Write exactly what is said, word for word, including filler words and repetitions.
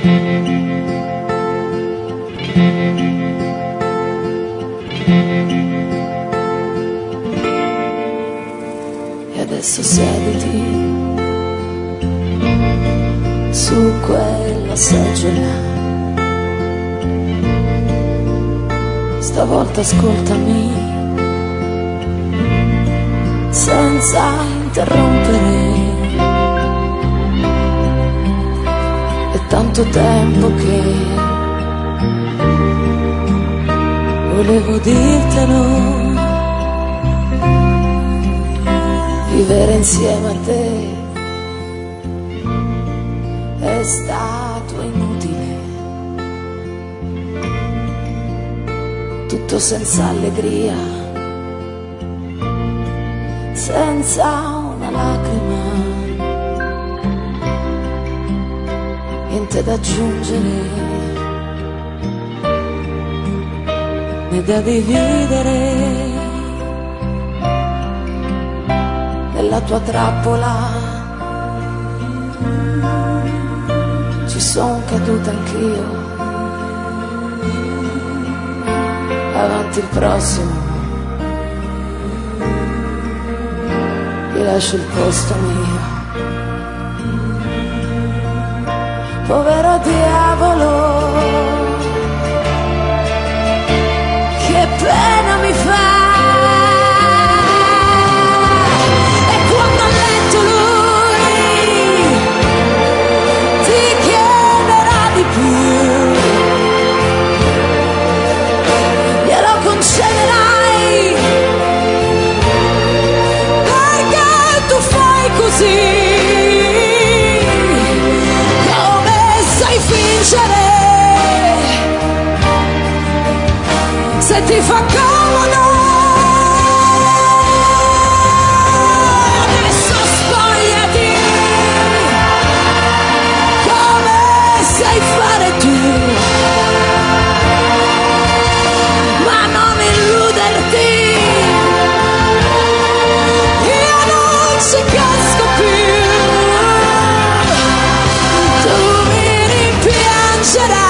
E adesso siediti su quella seggiola, stavolta ascoltami senza interrompere. È tanto tempo che volevo dirtelo, vivere insieme a te è stato inutile, tutto senza allegria, senza una lacrima, niente da aggiungere né da dividere. Nella tua trappola ci son caduta anch'io, avanti il prossimo, ti lascio il posto mio. Povero diavolo, che pena mi fa. Se ti fa comodo adesso spogliati come sai fare tu, ma non illuderti, io non ci casco più, tu mi rimpiangerai.